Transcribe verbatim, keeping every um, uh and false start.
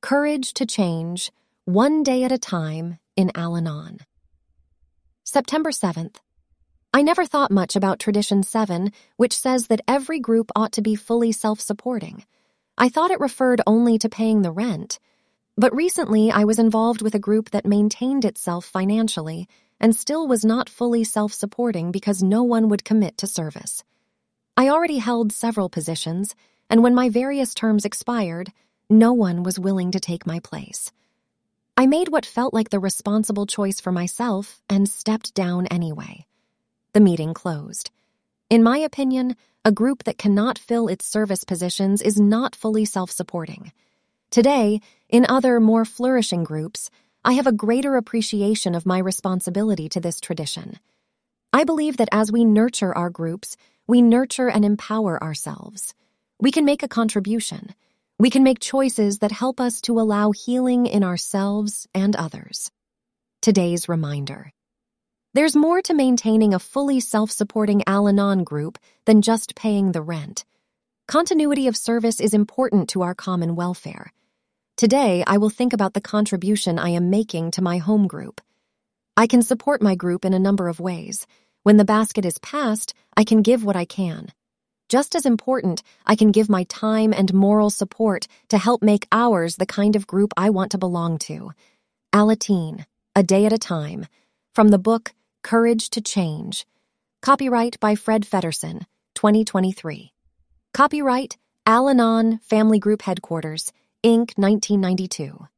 Courage to Change, One Day at a Time in Al-Anon. September seventh. I never thought much about Tradition seven, which says that every group ought to be fully self-supporting. I thought it referred only to paying the rent. But recently I was involved with a group that maintained itself financially and still was not fully self-supporting because no one would commit to service. I already held several positions, and when my various terms expired, no one was willing to take my place. I made what felt like the responsible choice for myself and stepped down anyway. The meeting closed. In my opinion, a group that cannot fill its service positions is not fully self-supporting. Today, in other, more flourishing groups, I have a greater appreciation of my responsibility to this tradition. I believe that as we nurture our groups, we nurture and empower ourselves. We can make a contribution. We can make choices that help us to allow healing in ourselves and others. Today's reminder. There's more to maintaining a fully self-supporting Al-Anon group than just paying the rent. Continuity of service is important to our common welfare. Today, I will think about the contribution I am making to my home group. I can support my group in a number of ways. When the basket is passed, I can give what I can. Just as important, I can give my time and moral support to help make ours the kind of group I want to belong to. Alateen, A Day at a Time, from the book Courage to Change. Copyright by Fred Feddersen, twenty twenty-three. Copyright Al-Anon Family Group Headquarters, Incorporated, nineteen ninety-two.